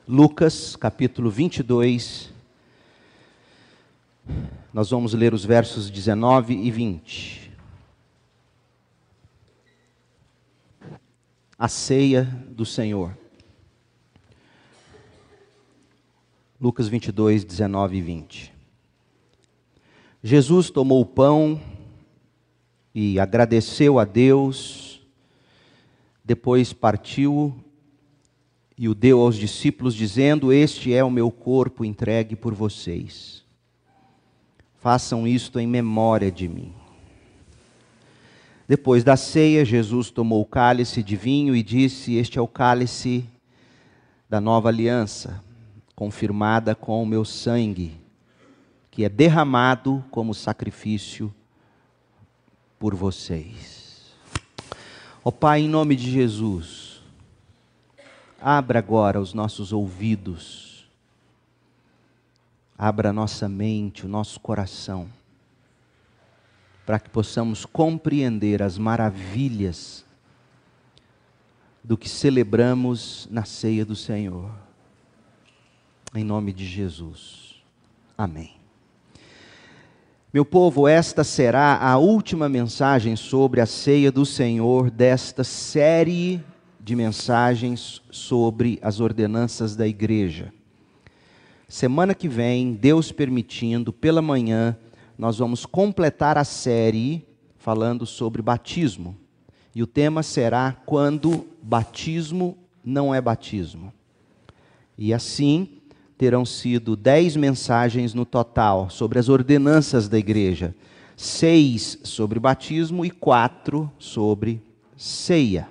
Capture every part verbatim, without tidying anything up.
Lucas, capítulo vinte e dois, nós vamos ler os versos dezenove e vinte. A ceia do Senhor. Lucas vinte e dois, dezenove e vinte. Jesus tomou o pão e agradeceu a Deus, depois partiu e o deu aos discípulos, dizendo: Este é o meu corpo entregue por vocês. Façam isto em memória de mim. Depois da ceia, Jesus tomou o cálice de vinho e disse: Este é o cálice da nova aliança, confirmada com o meu sangue, que é derramado como sacrifício por vocês. Ó Pai, em nome de Jesus, abra agora os nossos ouvidos, abra a nossa mente, o nosso coração, para que possamos compreender as maravilhas do que celebramos na ceia do Senhor. Em nome de Jesus. Amém. Meu povo, esta será a última mensagem sobre a ceia do Senhor desta série de mensagens sobre as ordenanças da igreja. Semana que vem, Deus permitindo, pela manhã, nós vamos completar a série falando sobre batismo. E o tema será quando batismo não é batismo. E assim, terão sido dez mensagens no total sobre as ordenanças da igreja. Seis sobre batismo e quatro sobre ceia.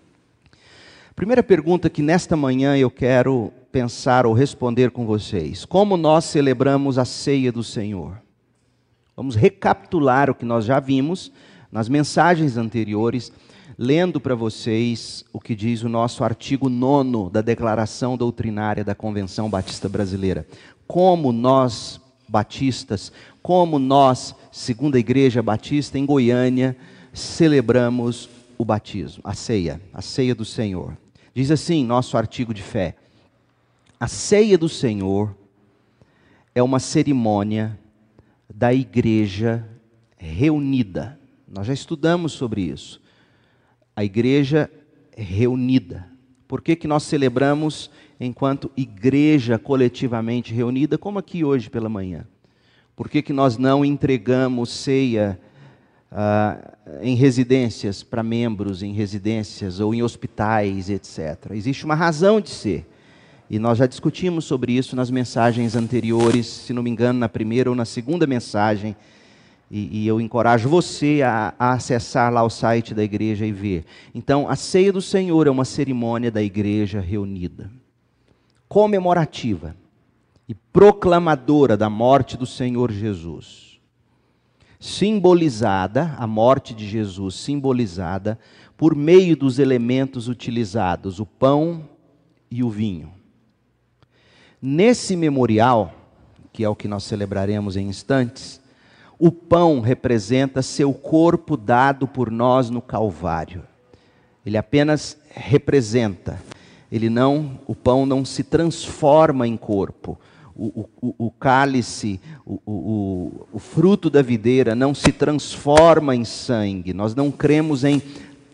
Primeira pergunta que nesta manhã eu quero pensar ou responder com vocês: como nós celebramos a ceia do Senhor? Vamos recapitular o que nós já vimos nas mensagens anteriores, lendo para vocês o que diz o nosso artigo nono da Declaração Doutrinária da Convenção Batista Brasileira. Como nós, batistas, como nós, Segunda Igreja Batista em Goiânia, celebramos o batismo, a ceia, a ceia do Senhor. Diz assim, nosso artigo de fé: a ceia do Senhor é uma cerimônia da igreja reunida. Nós já estudamos sobre isso. A igreja reunida. Por que que nós celebramos enquanto igreja coletivamente reunida, como aqui hoje pela manhã? Por que que nós não entregamos ceia uh, em residências para membros, em residências ou em hospitais, etcétera? Existe uma razão de ser. E nós já discutimos sobre isso nas mensagens anteriores, se não me engano, na primeira ou na segunda mensagem. E, e eu encorajo você a, a acessar lá o site da igreja e ver. Então, a ceia do Senhor é uma cerimônia da igreja reunida, comemorativa e proclamadora da morte do Senhor Jesus. Simbolizada, a morte de Jesus simbolizada por meio dos elementos utilizados, o pão e o vinho. Nesse memorial, que é o que nós celebraremos em instantes, o pão representa seu corpo dado por nós no Calvário. Ele apenas representa. Ele não, o pão não se transforma em corpo. O, o, o cálice, o, o, o fruto da videira não se transforma em sangue. Nós não cremos em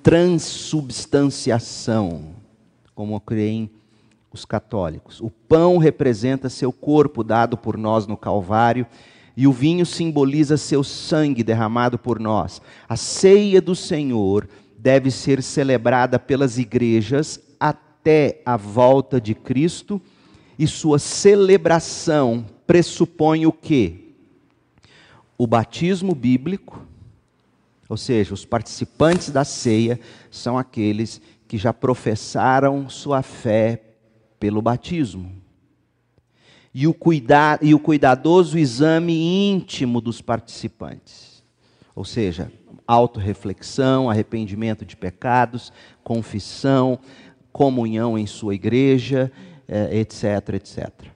transubstanciação, como creem os católicos. O pão representa seu corpo dado por nós no Calvário, e o vinho simboliza seu sangue derramado por nós. A ceia do Senhor deve ser celebrada pelas igrejas até a volta de Cristo, e sua celebração pressupõe o quê? O batismo bíblico, ou seja, os participantes da ceia são aqueles que já professaram sua fé pelo batismo. E o, cuida, e o cuidadoso exame íntimo dos participantes. Ou seja, autorreflexão, arrependimento de pecados, confissão, comunhão em sua igreja, etc, etcétera.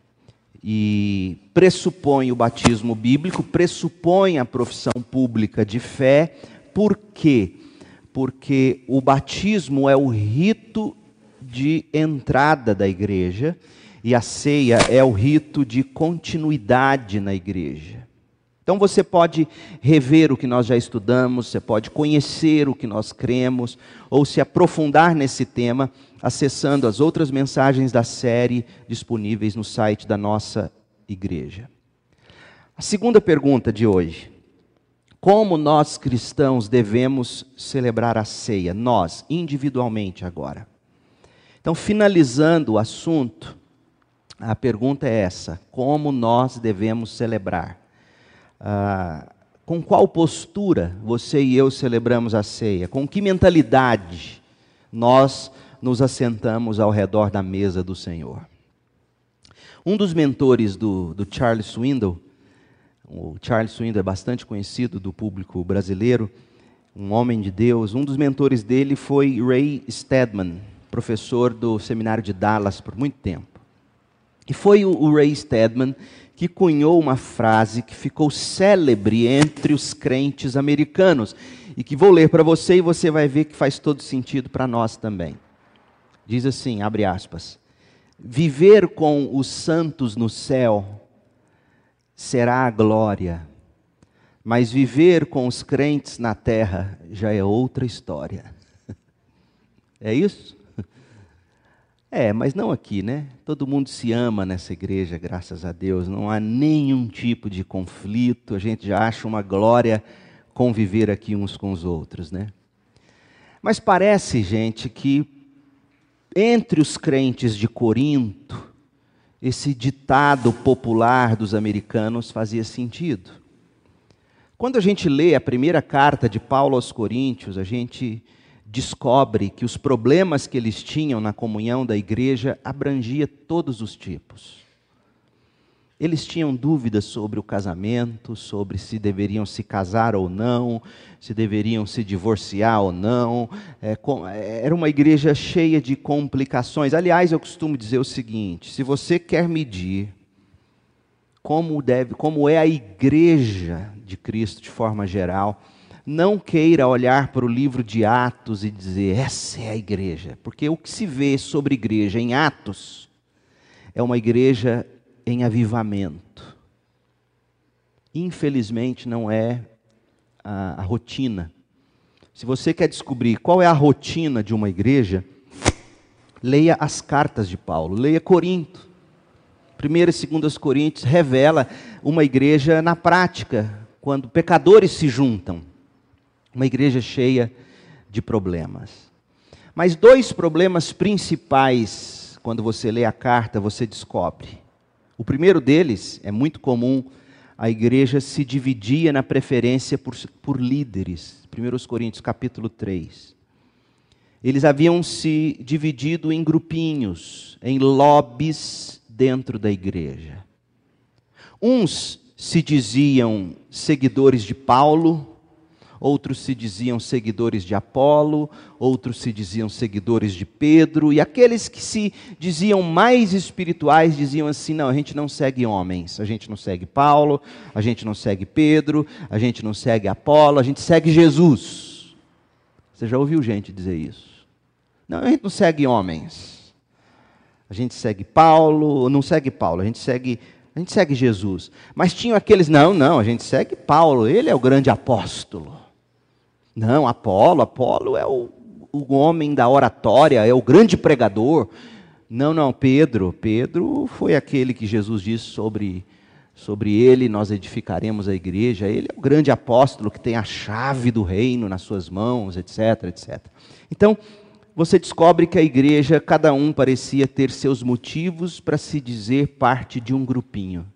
E pressupõe o batismo bíblico, pressupõe a profissão pública de fé. Por quê? Porque o batismo é o rito de entrada da igreja, E a ceia é o rito de continuidade na igreja. Então você pode rever o que nós já estudamos, você pode conhecer o que nós cremos, ou se aprofundar nesse tema, acessando as outras mensagens da série disponíveis no site da nossa igreja. A segunda pergunta de hoje: como nós cristãos devemos celebrar a ceia? Nós, individualmente agora. Então, finalizando o assunto, a pergunta é essa: como nós devemos celebrar? Ah, com qual postura você e eu celebramos a ceia? Com que mentalidade nós nos assentamos ao redor da mesa do Senhor? Um dos mentores do, do Charles Swindoll, o Charles Swindoll é bastante conhecido do público brasileiro, um homem de Deus. Um dos mentores dele foi Ray Stedman, professor do seminário de Dallas por muito tempo. E foi o, o Ray Stedman que cunhou uma frase que ficou célebre entre os crentes americanos, e que vou ler para você e você vai ver que faz todo sentido para nós também. Diz assim, abre aspas: viver com os santos no céu será a glória, mas viver com os crentes na terra já é outra história. É isso? É, mas não aqui, né? Todo mundo se ama nessa igreja, graças a Deus. Não há nenhum tipo de conflito. A gente já acha uma glória conviver aqui uns com os outros, né? Mas parece, gente, que entre os crentes de Corinto, esse ditado popular dos americanos fazia sentido. Quando a gente lê a primeira carta de Paulo aos Coríntios, a gente descobre que os problemas que eles tinham na comunhão da igreja abrangia todos os tipos. Eles tinham dúvidas sobre o casamento, sobre se deveriam se casar ou não, se deveriam se divorciar ou não. É, com, era uma igreja cheia de complicações. Aliás, eu costumo dizer o seguinte: se você quer medir como, deve, como é a igreja de Cristo de forma geral, não queira olhar para o livro de Atos e dizer, essa é a igreja. Porque o que se vê sobre igreja em Atos é uma igreja em avivamento. Infelizmente não é a, a rotina. Se você quer descobrir qual é a rotina de uma igreja, leia as cartas de Paulo, leia Corinto. Primeira e segunda Coríntios revela uma igreja na prática, quando pecadores se juntam. Uma igreja cheia de problemas. Mas dois problemas principais, quando você lê a carta, você descobre. O primeiro deles, é muito comum, a igreja se dividia na preferência por, por líderes. Primeira Coríntios capítulo três. Eles haviam se dividido em grupinhos, em lobbies dentro da igreja. Uns se diziam seguidores de Paulo, outros se diziam seguidores de Apolo, outros se diziam seguidores de Pedro, e aqueles que se diziam mais espirituais diziam assim, não, a gente não segue homens, a gente não segue Paulo, a gente não segue Pedro, a gente não segue Apolo, a gente segue Jesus. Você já ouviu gente dizer isso? Não, a gente não segue homens, a gente segue Paulo, não segue Paulo, a gente segue, a gente segue Jesus. Mas tinham aqueles, não, não, a gente segue Paulo, ele é o grande apóstolo. Não, Apolo, Apolo é o, o homem da oratória, é o grande pregador. Não, não, Pedro, Pedro foi aquele que Jesus disse sobre, sobre ele, nós edificaremos a igreja. Ele é o grande apóstolo que tem a chave do reino nas suas mãos, etc, etcétera. Então, você descobre que a igreja, cada um parecia ter seus motivos para se dizer parte de um grupinho.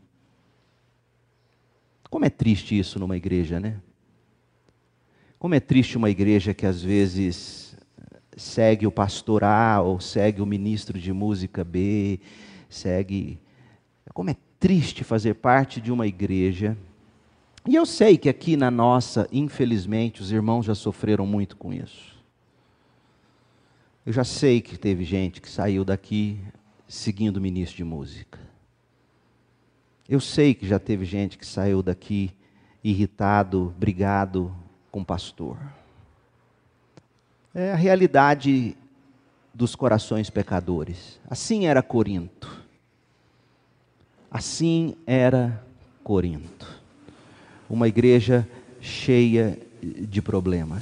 Como é triste isso numa igreja, né? Como é triste uma igreja que às vezes segue o pastor A ou segue o ministro de música B, segue... Como é triste fazer parte de uma igreja. E eu sei que aqui na nossa, infelizmente, os irmãos já sofreram muito com isso. Eu já sei que teve gente que saiu daqui seguindo o ministro de música. Eu sei que já teve gente que saiu daqui irritado, brigado com o pastor. É a realidade dos corações pecadores. Assim era Corinto. Assim era Corinto, uma igreja cheia de problemas.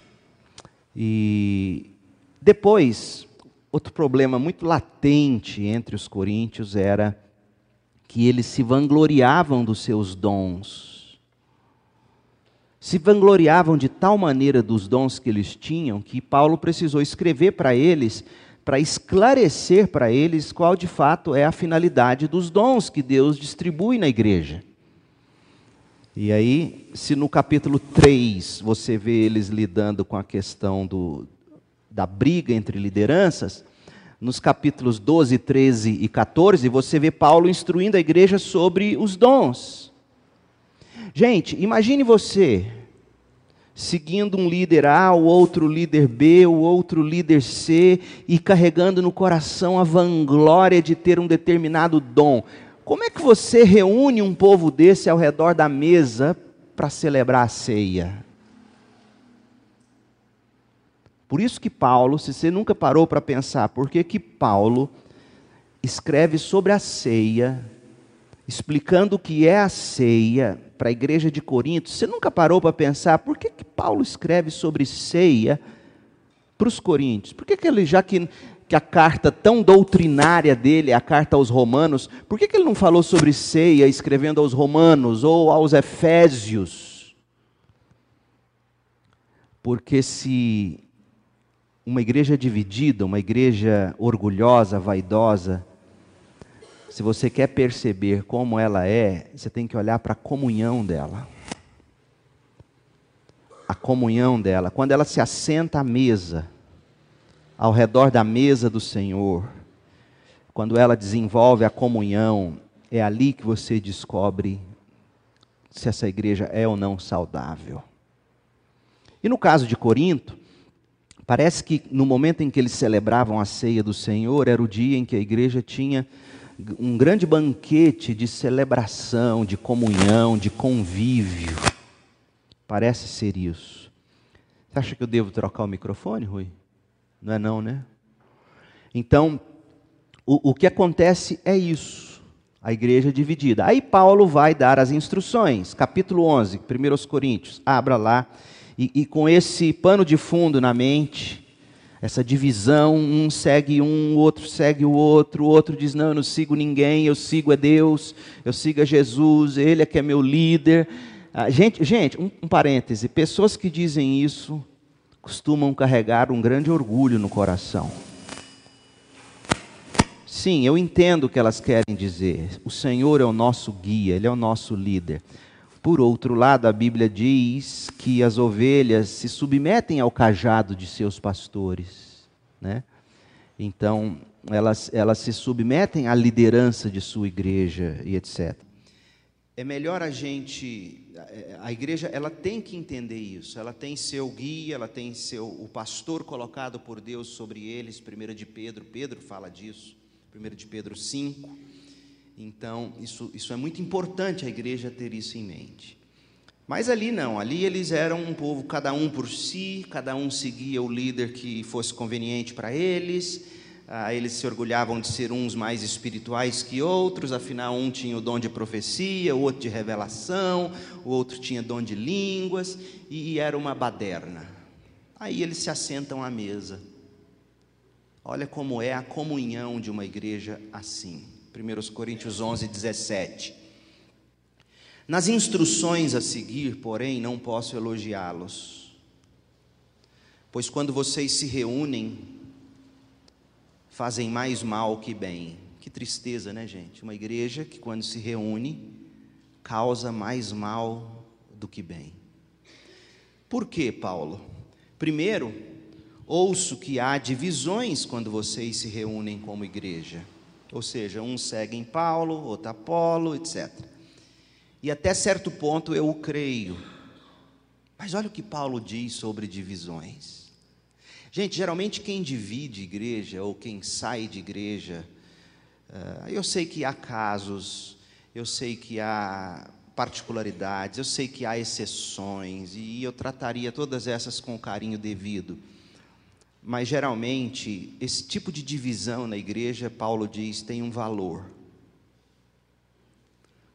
E depois, outro problema muito latente entre os coríntios era que eles se vangloriavam dos seus dons. Se vangloriavam de tal maneira dos dons que eles tinham, que Paulo precisou escrever para eles, para esclarecer para eles qual de fato é a finalidade dos dons que Deus distribui na igreja. E aí, se no capítulo três você vê eles lidando com a questão do, da briga entre lideranças, nos capítulos doze, treze e quatorze, você vê Paulo instruindo a igreja sobre os dons. Gente, imagine você seguindo um líder A, o outro líder B, o outro líder C, e carregando no coração a vanglória de ter um determinado dom. Como é que você reúne um povo desse ao redor da mesa para celebrar a ceia? Por isso que Paulo, se você nunca parou para pensar, por que que Paulo escreve sobre a ceia, explicando o que é a ceia para a igreja de Corinto, você nunca parou para pensar, por que que Paulo escreve sobre ceia para os coríntios? Por que que ele, já que, que a carta tão doutrinária dele, a carta aos romanos, por que que ele não falou sobre ceia escrevendo aos romanos ou aos efésios? Porque se uma igreja dividida, uma igreja orgulhosa, vaidosa, se você quer perceber como ela é, você tem que olhar para a comunhão dela. A comunhão dela, quando ela se assenta à mesa, ao redor da mesa do Senhor, quando ela desenvolve a comunhão, é ali que você descobre se essa igreja é ou não saudável. E no caso de Corinto, parece que no momento em que eles celebravam a ceia do Senhor, era o dia em que a igreja tinha um grande banquete de celebração, de comunhão, de convívio. Parece ser isso. Você acha que eu devo trocar o microfone, Rui? Não é não, né? Então, o, o que acontece é isso. A igreja dividida. Aí Paulo vai dar as instruções. Capítulo onze, primeiro Coríntios. Abra lá. E, e com esse pano de fundo na mente, essa divisão, um segue um, o outro segue o outro, o outro diz, não, eu não sigo ninguém, eu sigo a Deus, eu sigo a Jesus, Ele é que é meu líder. Ah, gente, gente um, um parêntese, pessoas que dizem isso costumam carregar um grande orgulho no coração. Sim, eu entendo o que elas querem dizer, o Senhor é o nosso guia, Ele é o nosso líder. Por outro lado, a Bíblia diz que as ovelhas se submetem ao cajado de seus pastores, né? Então, elas, elas se submetem à liderança de sua igreja e etcétera. É melhor a gente, a igreja, ela tem que entender isso, ela tem seu guia, ela tem seu, o pastor colocado por Deus sobre eles, primeiro de Pedro, Pedro fala disso, primeiro de Pedro cinco. Então, isso, isso é muito importante a igreja ter isso em mente. Mas ali não, ali eles eram um povo, cada um por si, cada um seguia o líder que fosse conveniente para eles, ah, eles se orgulhavam de ser uns mais espirituais que outros, afinal um tinha o dom de profecia, o outro de revelação, o outro tinha dom de línguas, e, e era uma baderna. Aí eles se assentam à mesa. Olha como é a comunhão de uma igreja assim. primeiro Coríntios onze, dezessete. Nas instruções a seguir, porém, não posso elogiá-los, pois quando vocês se reúnem, fazem mais mal que bem. Que tristeza, né, gente? Uma igreja que quando se reúne, causa mais mal do que bem. Por quê, Paulo? Primeiro, ouço que há divisões quando vocês se reúnem como igreja. Ou seja, uns seguem Paulo, outro Apolo, etcétera. E até certo ponto eu o creio. Mas olha o que Paulo diz sobre divisões. Gente, geralmente quem divide igreja, ou quem sai de igreja, uh, eu sei que há casos, eu sei que há particularidades, eu sei que há exceções, e eu trataria todas essas com o carinho devido. Mas geralmente, esse tipo de divisão na igreja, Paulo diz, tem um valor.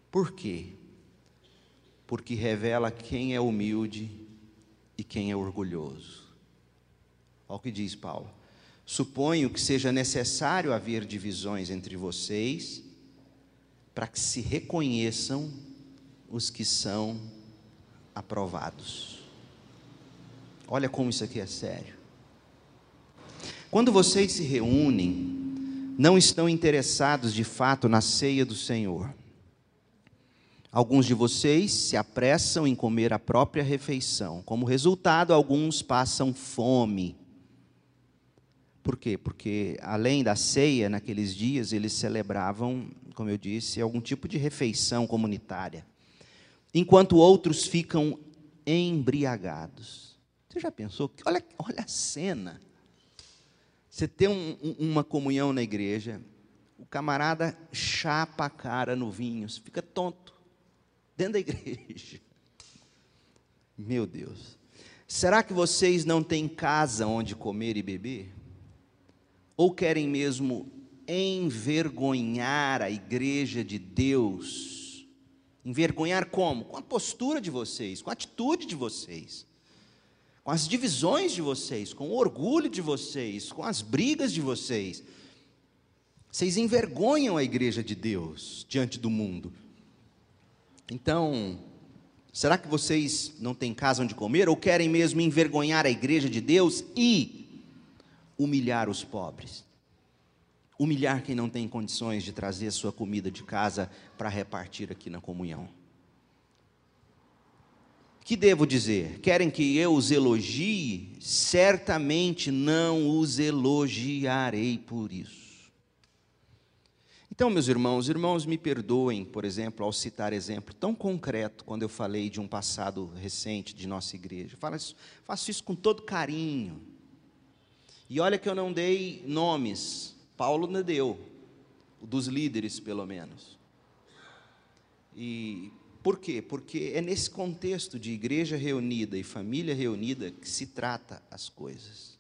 Por quê? Porque revela quem é humilde e quem é orgulhoso. Olha o que diz Paulo. Suponho que seja necessário haver divisões entre vocês, para que se reconheçam os que são aprovados. Olha como isso aqui é sério. Quando vocês se reúnem, não estão interessados de fato na ceia do Senhor. Alguns de vocês se apressam em comer a própria refeição. Como resultado, alguns passam fome. Por quê? Porque além da ceia, naqueles dias, eles celebravam, como eu disse, algum tipo de refeição comunitária. Enquanto outros ficam embriagados. Você já pensou? Olha, olha a cena. Você tem um, uma comunhão na igreja, o camarada chapa a cara no vinho, fica tonto, dentro da igreja. Meu Deus. Será que vocês não têm casa onde comer e beber? Ou querem mesmo envergonhar a igreja de Deus? Envergonhar como? Com a postura de vocês, com a atitude de vocês, com as divisões de vocês, com o orgulho de vocês, com as brigas de vocês. Vocês envergonham a igreja de Deus diante do mundo. Então, será que vocês não têm casa onde comer? Ou querem mesmo envergonhar a igreja de Deus e humilhar os pobres? Humilhar quem não tem condições de trazer a sua comida de casa para repartir aqui na comunhão. Que devo dizer? Querem que eu os elogie? Certamente não os elogiarei por isso. Então, meus irmãos, irmãos, me perdoem, por exemplo, ao citar exemplo tão concreto, quando eu falei de um passado recente de nossa igreja. Faço, faço isso com todo carinho. E olha que eu não dei nomes, Paulo não deu, dos líderes pelo menos. E por quê? Porque é nesse contexto de igreja reunida e família reunida que se trata as coisas,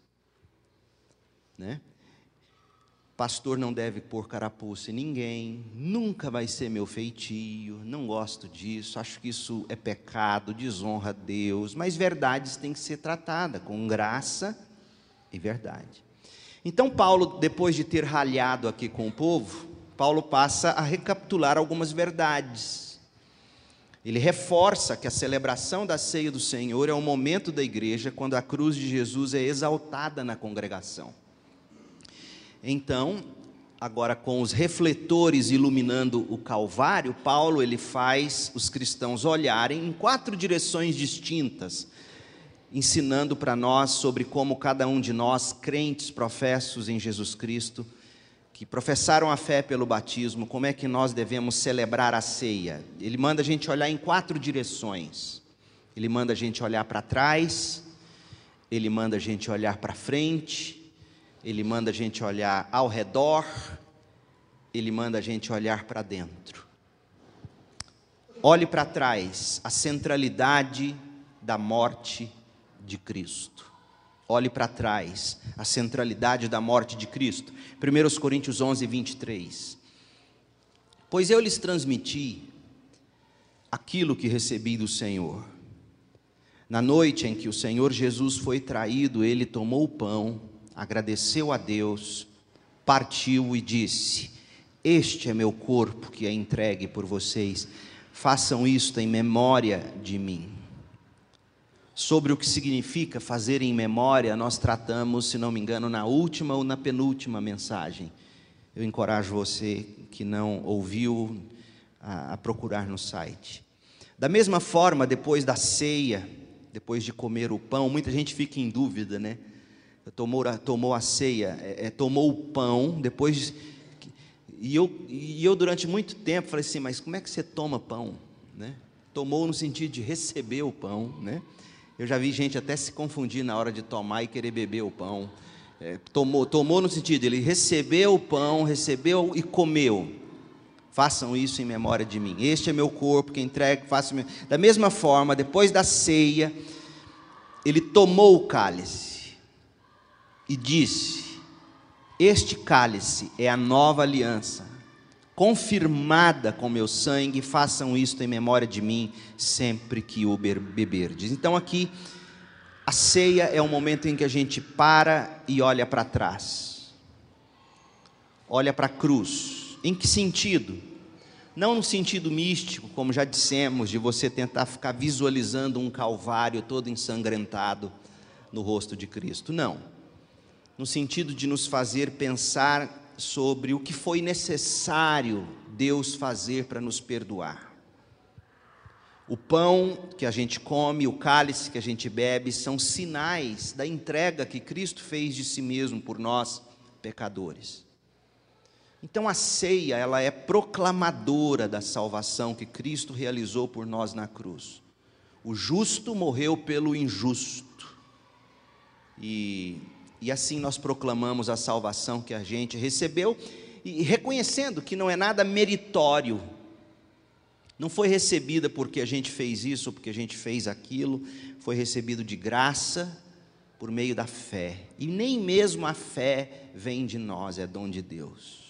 né? Pastor não deve pôr carapuça em ninguém, nunca vai ser meu feitio, não gosto disso, acho que isso é pecado, desonra a Deus, mas verdades têm que ser tratadas com graça e verdade. Então Paulo, depois de ter ralhado aqui com o povo, Paulo passa a recapitular algumas verdades. Ele reforça que a celebração da ceia do Senhor é o momento da igreja quando a cruz de Jesus é exaltada na congregação. Então, agora com os refletores iluminando o Calvário, Paulo ele faz os cristãos olharem em quatro direções distintas, ensinando para nós sobre como cada um de nós, crentes professos em Jesus Cristo, que professaram a fé pelo batismo, como é que nós devemos celebrar a ceia. Ele manda a gente olhar em quatro direções. Ele manda a gente olhar para trás, ele manda a gente olhar para frente, ele manda a gente olhar ao redor, ele manda a gente olhar para dentro. Olhe para trás, a centralidade da morte de Cristo. Olhe para trás, a centralidade da morte de Cristo. primeira Coríntios onze, vinte e três. Pois eu lhes transmiti aquilo que recebi do Senhor. Na noite em que o Senhor Jesus foi traído, ele tomou o pão, agradeceu a Deus, partiu e disse: este é meu corpo que é entregue por vocês, façam isto em memória de mim. Sobre o que significa fazer em memória, nós tratamos, se não me engano, na última ou na penúltima mensagem. Eu encorajo você que não ouviu a, a procurar no site. Da mesma forma, depois da ceia, depois de comer o pão, muita gente fica em dúvida, né? Tomou, tomou a ceia, é, é, tomou o pão, depois... E eu, e eu durante muito tempo falei assim, mas como é que você toma pão? Né? Tomou no sentido de receber o pão, né? Eu já vi gente até se confundir na hora de tomar e querer beber o pão. É, tomou, tomou no sentido, ele recebeu o pão, recebeu e comeu. Façam isso em memória de mim. Este é meu corpo que entrego, façam... Da mesma forma, depois da ceia, ele tomou o cálice e disse: este cálice é a nova aliança, confirmada com meu sangue, façam isto em memória de mim, sempre que o beberdes. Então aqui, a ceia é o momento em que a gente para e olha para trás, olha para a cruz. Em que sentido? Não no sentido místico, como já dissemos, de você tentar ficar visualizando um calvário todo ensangrentado no rosto de Cristo, não. No sentido de nos fazer pensar sobre o que foi necessário Deus fazer para nos perdoar. O pão que a gente come, o cálice que a gente bebe, são sinais da entrega que Cristo fez de si mesmo por nós, pecadores. Então a ceia, ela é proclamadora da salvação que Cristo realizou por nós na cruz. O justo morreu pelo injusto. E, e assim nós proclamamos a salvação que a gente recebeu, e reconhecendo que não é nada meritório. Não foi recebida porque a gente fez isso ou porque a gente fez aquilo, foi recebido de graça por meio da fé. E nem mesmo a fé vem de nós, é dom de Deus.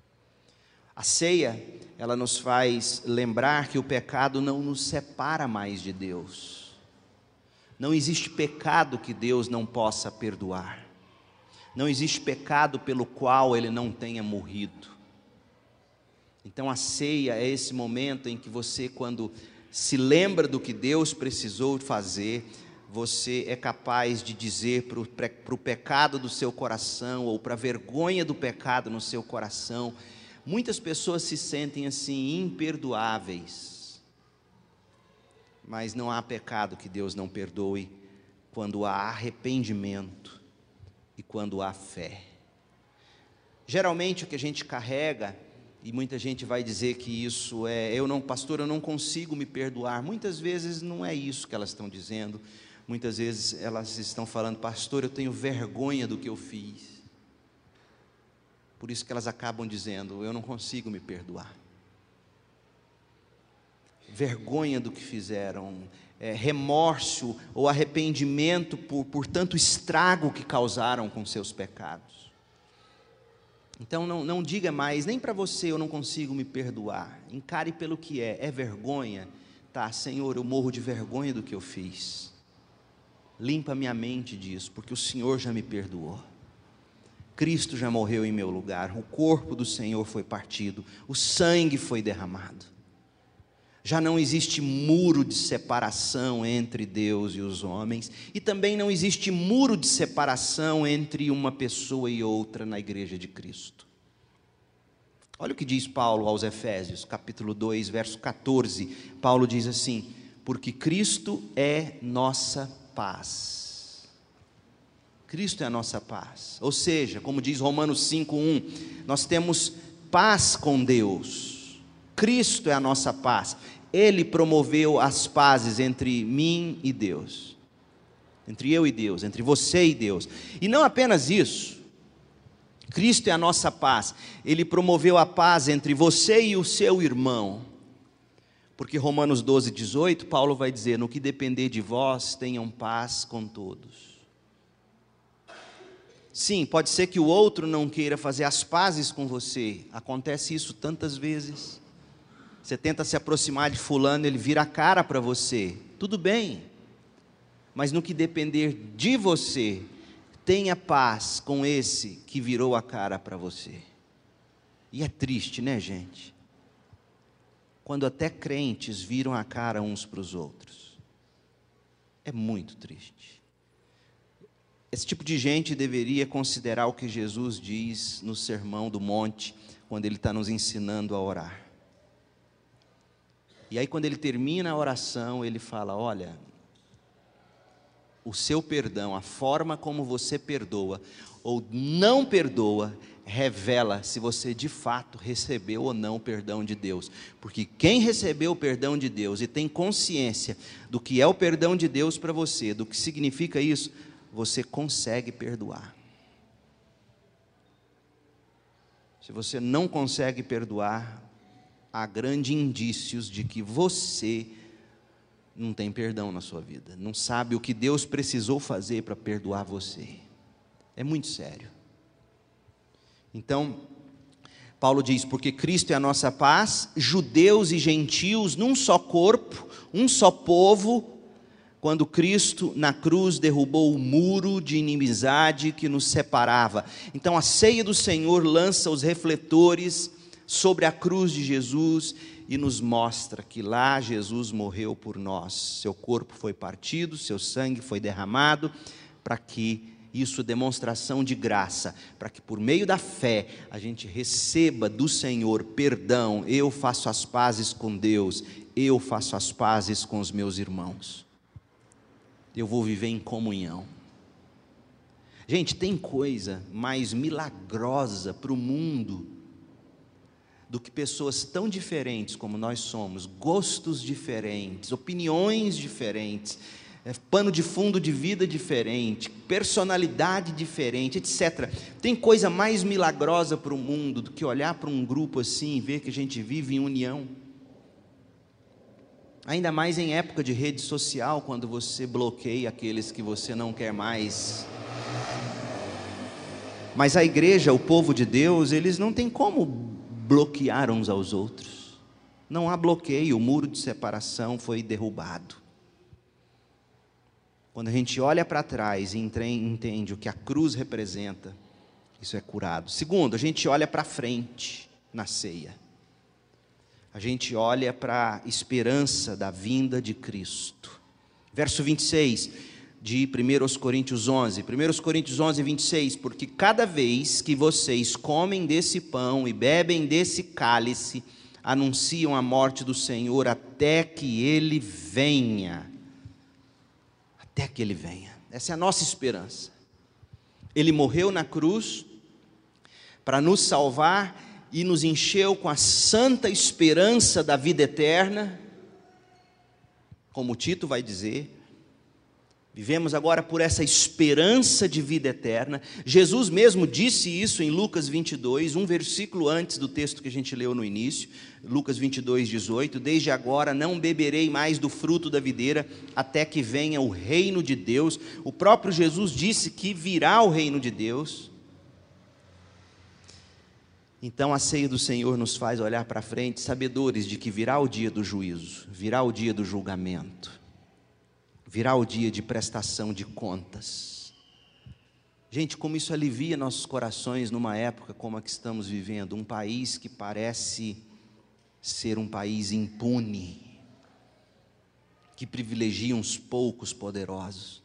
A ceia, ela nos faz lembrar que o pecado não nos separa mais de Deus. Não existe pecado que Deus não possa perdoar. Não existe pecado pelo qual Ele não tenha morrido. Então a ceia é esse momento em que você, quando se lembra do que Deus precisou fazer, você é capaz de dizer para o pecado do seu coração, ou para a vergonha do pecado no seu coração. Muitas pessoas se sentem assim, imperdoáveis. Mas não há pecado que Deus não perdoe quando há arrependimento e quando há fé. Geralmente o que a gente carrega, e muita gente vai dizer que isso é, eu não, pastor, eu não consigo me perdoar. Muitas vezes não é isso que elas estão dizendo. Muitas vezes elas estão falando, pastor, eu tenho vergonha do que eu fiz. Por isso que elas acabam dizendo, eu não consigo me perdoar. Vergonha do que fizeram, é, remorso ou arrependimento por, por tanto estrago que causaram com seus pecados. Então não, não diga mais, nem para você, eu não consigo me perdoar. Encare pelo que é, é vergonha? Tá, Senhor, eu morro de vergonha do que eu fiz. Limpa minha mente disso, porque o Senhor já me perdoou. Cristo já morreu em meu lugar, o corpo do Senhor foi partido, o sangue foi derramado. Já não existe muro de separação entre Deus e os homens, e também não existe muro de separação entre uma pessoa e outra na igreja de Cristo. Olha o que diz Paulo aos Efésios, capítulo dois, verso catorze. Paulo diz assim, porque Cristo é nossa paz. Cristo é a nossa paz, ou seja, como diz Romanos cinco, um, nós temos paz com Deus. Cristo é a nossa paz. Ele promoveu as pazes entre mim e Deus, entre eu e Deus, entre você e Deus. E não apenas isso, Cristo é a nossa paz. Ele promoveu a paz entre você e o seu irmão, porque Romanos doze, dezoito, Paulo vai dizer, no que depender de vós, tenham paz com todos. Sim, pode ser que o outro não queira fazer as pazes com você. Acontece isso tantas vezes. Você tenta se aproximar de fulano, ele vira a cara para você. Tudo bem. Mas no que depender de você, tenha paz com esse que virou a cara para você. E é triste, né, gente? Quando até crentes viram a cara uns para os outros. É muito triste. Esse tipo de gente deveria considerar o que Jesus diz no Sermão do Monte, quando Ele está nos ensinando a orar. E aí quando Ele termina a oração, Ele fala, olha, o seu perdão, a forma como você perdoa, ou não perdoa, revela se você de fato recebeu ou não o perdão de Deus. Porque quem recebeu o perdão de Deus e tem consciência do que é o perdão de Deus para você, do que significa isso, você consegue perdoar. Se você não consegue perdoar, há grandes indícios de que você não tem perdão na sua vida, não sabe o que Deus precisou fazer para perdoar você. É muito sério. Então, Paulo diz, porque Cristo é a nossa paz, judeus e gentios num só corpo, um só povo, quando Cristo na cruz derrubou o muro de inimizade que nos separava. Então a ceia do Senhor lança os refletores sobre a cruz de Jesus e nos mostra que lá Jesus morreu por nós. Seu corpo foi partido, seu sangue foi derramado, para que isso é demonstração de graça, para que por meio da fé a gente receba do Senhor perdão. Eu faço as pazes com Deus, eu faço as pazes com os meus irmãos. Eu vou viver em comunhão. Gente, tem coisa mais milagrosa para o mundo do que pessoas tão diferentes como nós somos, gostos diferentes, opiniões diferentes, pano de fundo de vida diferente, personalidade diferente, etcétera. Tem coisa mais milagrosa para o mundo do que olhar para um grupo assim e ver que a gente vive em união. Ainda mais em época de rede social, quando você bloqueia aqueles que você não quer mais. Mas a igreja, o povo de Deus, eles não têm como bloquear uns aos outros. Não há bloqueio, o muro de separação foi derrubado. Quando a gente olha para trás e entende o que a cruz representa, isso é curado. Segundo, a gente olha para frente na ceia. A gente olha para a esperança da vinda de Cristo. Verso vinte e seis de primeira Coríntios onze. primeira Coríntios onze, vinte e seis. Porque cada vez que vocês comem desse pão e bebem desse cálice, anunciam a morte do Senhor até que Ele venha. Até que Ele venha. Essa é a nossa esperança. Ele morreu na cruz para nos salvar e nos encheu com a santa esperança da vida eterna, como Tito vai dizer. Vivemos agora por essa esperança de vida eterna. Jesus mesmo disse isso em Lucas vinte e dois, um versículo antes do texto que a gente leu no início, Lucas vinte e dois, dezoito, desde agora não beberei mais do fruto da videira, até que venha o reino de Deus. O próprio Jesus disse que virá o reino de Deus. Então a ceia do Senhor nos faz olhar para frente, sabedores de que virá o dia do juízo, virá o dia do julgamento, virá o dia de prestação de contas. Gente, como isso alivia nossos corações numa época como a que estamos vivendo, um país que parece ser um país impune, que privilegia uns poucos poderosos.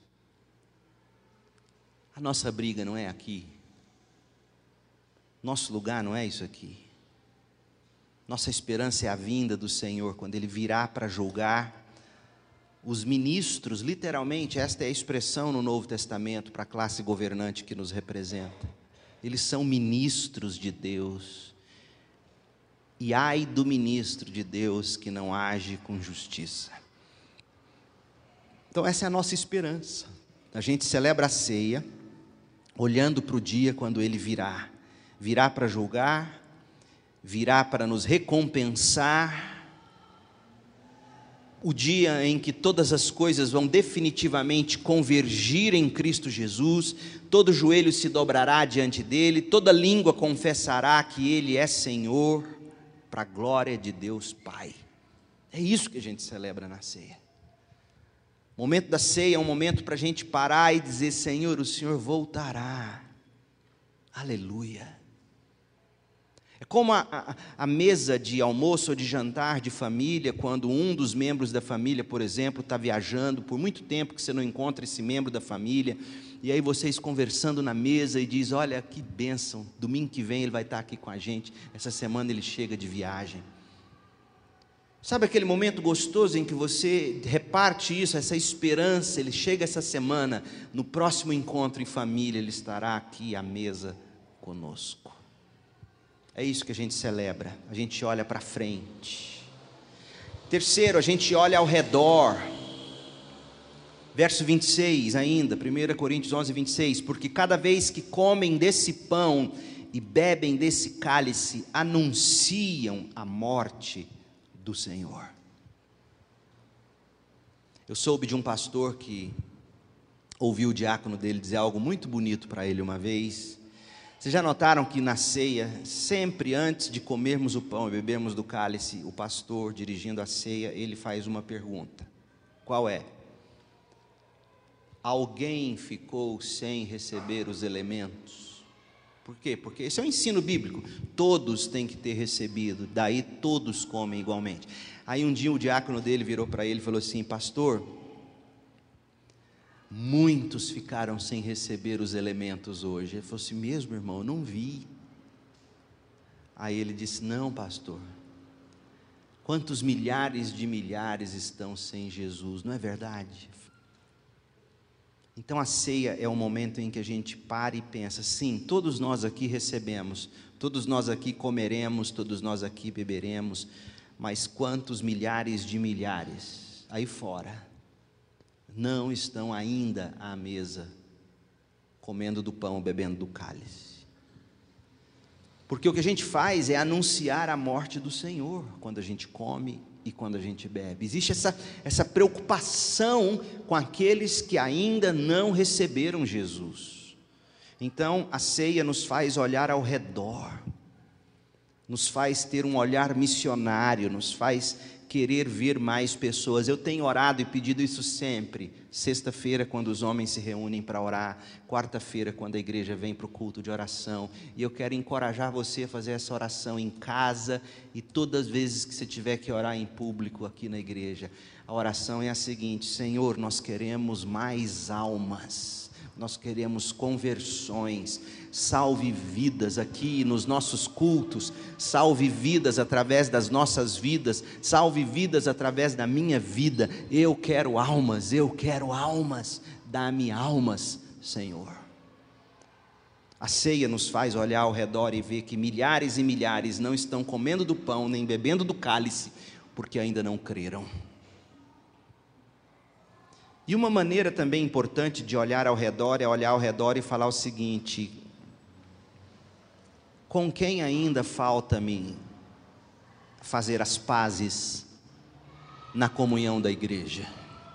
A nossa briga não é aqui. Nosso lugar não é isso aqui. Nossa esperança é a vinda do Senhor, quando Ele virá para julgar os ministros, literalmente, esta é a expressão no Novo Testamento para a classe governante que nos representa. Eles são ministros de Deus. E ai do ministro de Deus que não age com justiça. Então essa é a nossa esperança. A gente celebra a ceia, olhando para o dia quando Ele virá. Virá para julgar, virá para nos recompensar, o dia em que todas as coisas vão definitivamente convergir em Cristo Jesus, todo joelho se dobrará diante dEle, toda língua confessará que Ele é Senhor, para a glória de Deus Pai. É isso que a gente celebra na ceia. O momento da ceia é um momento para a gente parar e dizer: Senhor, o Senhor voltará. Aleluia. É como a, a, a mesa de almoço ou de jantar de família, quando um dos membros da família, por exemplo, está viajando, por muito tempo que você não encontra esse membro da família, e aí vocês conversando na mesa e diz: olha que bênção, domingo que vem ele vai estar aqui com a gente, essa semana ele chega de viagem. Sabe aquele momento gostoso em que você reparte isso, essa esperança, ele chega essa semana, no próximo encontro em família, ele estará aqui à mesa conosco. É isso que a gente celebra, a gente olha para frente. Terceiro, a gente olha ao redor. Verso vinte e seis ainda, primeira Coríntios onze, vinte e seis. Porque cada vez que comem desse pão e bebem desse cálice, anunciam a morte do Senhor. Eu soube de um pastor que ouviu o diácono dele dizer algo muito bonito para ele uma vez. Vocês já notaram que na ceia, sempre antes de comermos o pão e bebermos do cálice, o pastor, dirigindo a ceia, ele faz uma pergunta. Qual é? Alguém ficou sem receber os elementos? Por quê? Porque esse é o ensino bíblico. Todos têm que ter recebido, daí todos comem igualmente. Aí um dia o diácono dele virou para ele e falou assim: pastor, muitos ficaram sem receber os elementos hoje. Ele falou assim: mesmo, irmão, eu não vi. Aí ele disse: não, pastor, quantos milhares de milhares estão sem Jesus, não é verdade? Então a ceia é o momento em que a gente para e pensa: sim, todos nós aqui recebemos, todos nós aqui comeremos, todos nós aqui beberemos, mas quantos milhares de milhares aí fora não estão ainda à mesa, comendo do pão, bebendo do cálice? Porque o que a gente faz é anunciar a morte do Senhor, quando a gente come e quando a gente bebe. Existe essa, essa preocupação com aqueles que ainda não receberam Jesus. Então, a ceia nos faz olhar ao redor, nos faz ter um olhar missionário, nos faz querer ver mais pessoas. Eu tenho orado e pedido isso sempre. Sexta-feira, quando os homens se reúnem para orar. Quarta-feira, quando a igreja vem para o culto de oração. E eu quero encorajar você a fazer essa oração em casa e todas as vezes que você tiver que orar em público aqui na igreja. A oração é a seguinte: Senhor, nós queremos mais almas. Nós queremos conversões, salve vidas aqui nos nossos cultos, salve vidas através das nossas vidas, salve vidas através da minha vida. Eu quero almas, eu quero almas, dá-me almas, Senhor. A ceia nos faz olhar ao redor e ver que milhares e milhares não estão comendo do pão nem bebendo do cálice, porque ainda não creram. E uma maneira também importante de olhar ao redor é olhar ao redor e falar o seguinte: com quem ainda falta-me fazer as pazes na comunhão da igreja?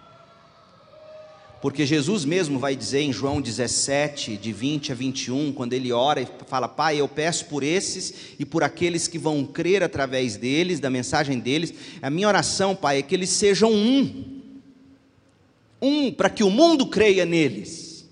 Porque Jesus mesmo vai dizer em João dezessete, de vinte a vinte e um, quando ele ora e fala: Pai, eu peço por esses e por aqueles que vão crer através deles, da mensagem deles. A minha oração, Pai, é que eles sejam um. Um, para que o mundo creia neles.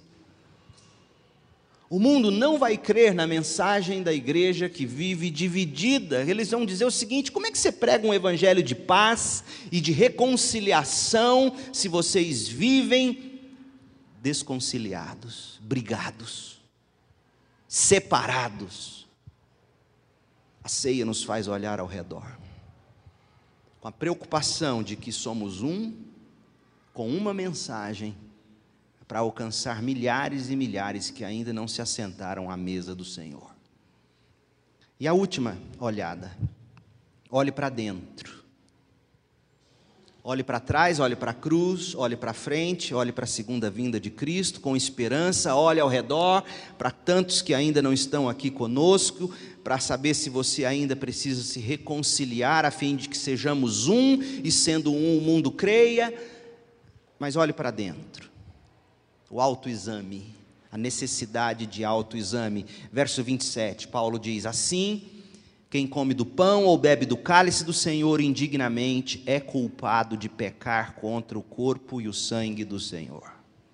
O mundo não vai crer na mensagem da igreja que vive dividida. Eles vão dizer o seguinte: como é que você prega um evangelho de paz e de reconciliação se vocês vivem desconciliados, brigados, separados? A ceia nos faz olhar ao redor, com a preocupação de que somos um, com uma mensagem para alcançar milhares e milhares que ainda não se assentaram à mesa do Senhor. E a última olhada: olhe para dentro, olhe para trás, olhe para a cruz, olhe para frente, olhe para a segunda vinda de Cristo com esperança, olhe ao redor para tantos que ainda não estão aqui conosco, para saber se você ainda precisa se reconciliar a fim de que sejamos um, e sendo um o mundo creia. Mas olhe para dentro, o autoexame, a necessidade de autoexame. Verso vinte e sete, Paulo diz: assim, quem come do pão ou bebe do cálice do Senhor indignamente é culpado de pecar contra o corpo e o sangue do Senhor.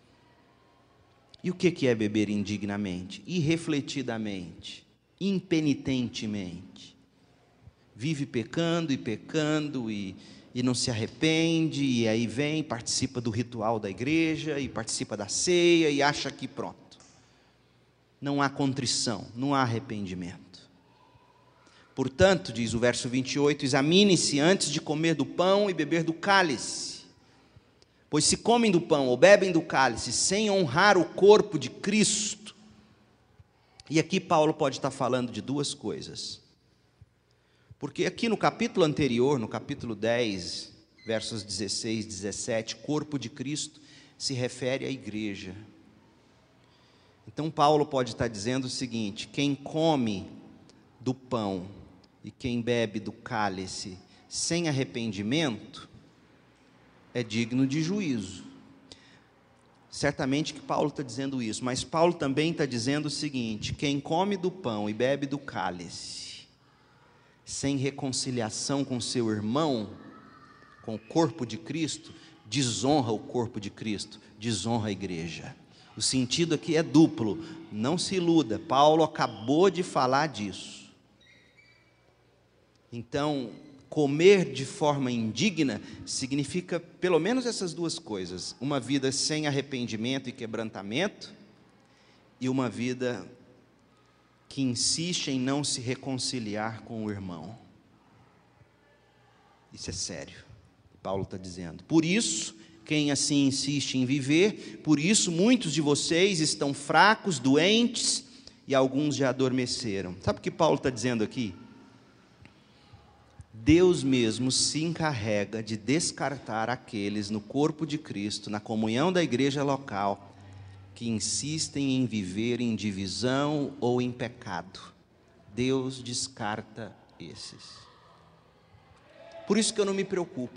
E o que é beber indignamente? Irrefletidamente, impenitentemente. Vive pecando e pecando e... e não se arrepende, e aí vem, participa do ritual da igreja, e participa da ceia, e acha que pronto. Não há contrição, não há arrependimento. Portanto, diz o verso vinte e oito, examine-se antes de comer do pão e beber do cálice. Pois se comem do pão ou bebem do cálice, sem honrar o corpo de Cristo. E aqui Paulo pode estar falando de duas coisas. Porque aqui no capítulo anterior, no capítulo dez, versos dezesseis, dezessete, corpo de Cristo se refere à igreja. Então Paulo pode estar dizendo o seguinte: quem come do pão e quem bebe do cálice sem arrependimento é digno de juízo. Certamente que Paulo está dizendo isso, mas Paulo também está dizendo o seguinte: quem come do pão e bebe do cálice, sem reconciliação com seu irmão, com o corpo de Cristo, desonra o corpo de Cristo, desonra a igreja. O sentido aqui é duplo, não se iluda, Paulo acabou de falar disso. Então, comer de forma indigna significa pelo menos essas duas coisas: uma vida sem arrependimento e quebrantamento, e uma vida que insiste em não se reconciliar com o irmão. Isso é sério. Paulo está dizendo: por isso, quem assim insiste em viver, por isso muitos de vocês estão fracos, doentes, e alguns já adormeceram. Sabe o que Paulo está dizendo aqui? Deus mesmo se encarrega de descartar aqueles no corpo de Cristo, na comunhão da igreja local, que insistem em viver em divisão ou em pecado. Deus descarta esses. Por isso que eu não me preocupo.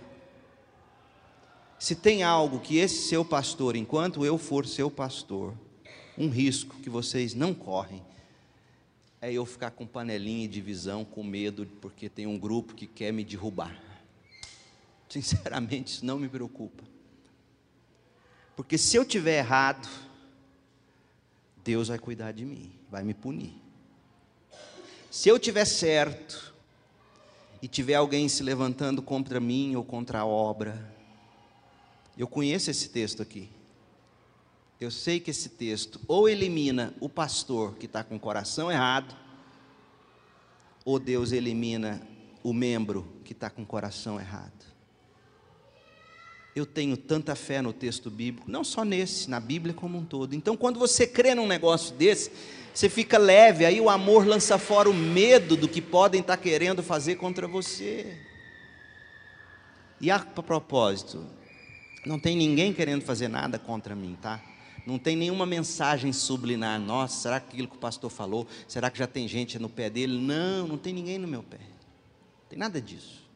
Se tem algo que esse seu pastor, enquanto eu for seu pastor, um risco que vocês não correm, é eu ficar com panelinha e divisão, com medo, porque tem um grupo que quer me derrubar. Sinceramente, isso não me preocupa. Porque se eu tiver errado, Deus vai cuidar de mim, vai me punir. Se eu tiver certo, e tiver alguém se levantando contra mim ou contra a obra, eu conheço esse texto aqui. Eu sei que esse texto ou elimina o pastor que está com o coração errado, ou Deus elimina o membro que está com o coração errado. Eu tenho tanta fé no texto bíblico, não só nesse, na Bíblia como um todo. Então, quando você crê num negócio desse, você fica leve, aí o amor lança fora o medo do que podem estar querendo fazer contra você. E a propósito, não tem ninguém querendo fazer nada contra mim, tá? Não tem nenhuma mensagem subliminar: nossa, será que aquilo que o pastor falou, será que já tem gente no pé dele? Não, não tem ninguém no meu pé, não tem nada disso.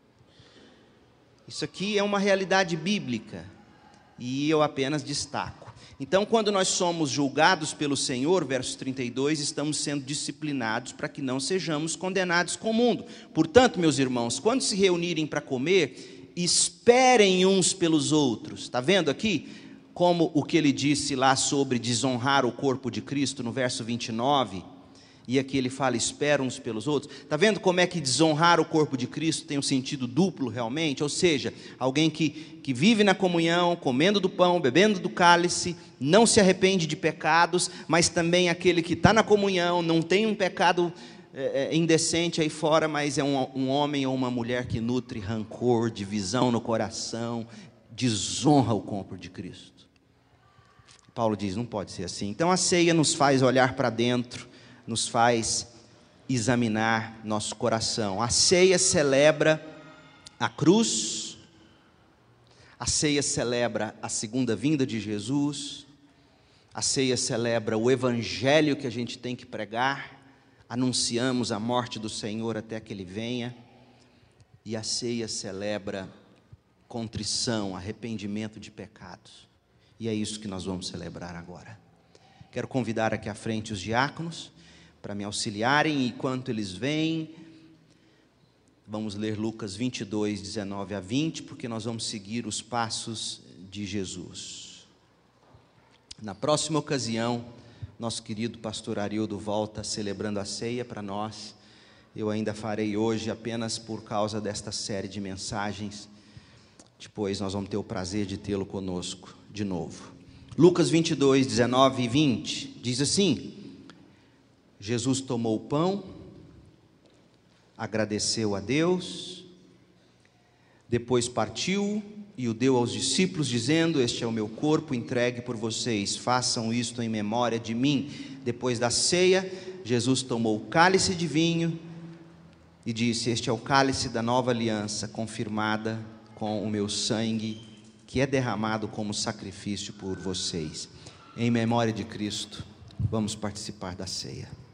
Isso aqui é uma realidade bíblica, e eu apenas destaco. Então, quando nós somos julgados pelo Senhor, verso trinta e dois, estamos sendo disciplinados para que não sejamos condenados com o mundo. Portanto, meus irmãos, quando se reunirem para comer, esperem uns pelos outros. Está vendo aqui como o que ele disse lá sobre desonrar o corpo de Cristo, no verso vinte e nove, e aqui ele fala: espera uns pelos outros. Está vendo como é que desonrar o corpo de Cristo tem um sentido duplo realmente? Ou seja, alguém que, que vive na comunhão, comendo do pão, bebendo do cálice, não se arrepende de pecados, mas também aquele que está na comunhão, não tem um pecado é, indecente aí fora, mas é um, um homem ou uma mulher que nutre rancor, divisão no coração, desonra o corpo de Cristo. Paulo diz: não pode ser assim. Então a ceia nos faz olhar para dentro, nos faz examinar nosso coração. A ceia celebra a cruz, a ceia celebra a segunda vinda de Jesus, a ceia celebra o evangelho que a gente tem que pregar, anunciamos a morte do Senhor até que Ele venha, e a ceia celebra contrição, arrependimento de pecados. E é isso que nós vamos celebrar agora. Quero convidar aqui à frente os diáconos para me auxiliarem, e enquanto eles vêm, vamos ler Lucas vinte e dois, dezenove a vinte, porque nós vamos seguir os passos de Jesus. Na próxima ocasião, nosso querido pastor Arildo volta celebrando a ceia para nós. Eu ainda farei hoje apenas por causa desta série de mensagens. Depois nós vamos ter o prazer de tê-lo conosco de novo. Lucas vinte e dois, dezenove e vinte, diz assim: Jesus tomou o pão, agradeceu a Deus, depois partiu e o deu aos discípulos, dizendo: este é o meu corpo entregue por vocês, façam isto em memória de mim. Depois da ceia, Jesus tomou o cálice de vinho e disse: este é o cálice da nova aliança, confirmada com o meu sangue, que é derramado como sacrifício por vocês. Em memória de Cristo, vamos participar da ceia.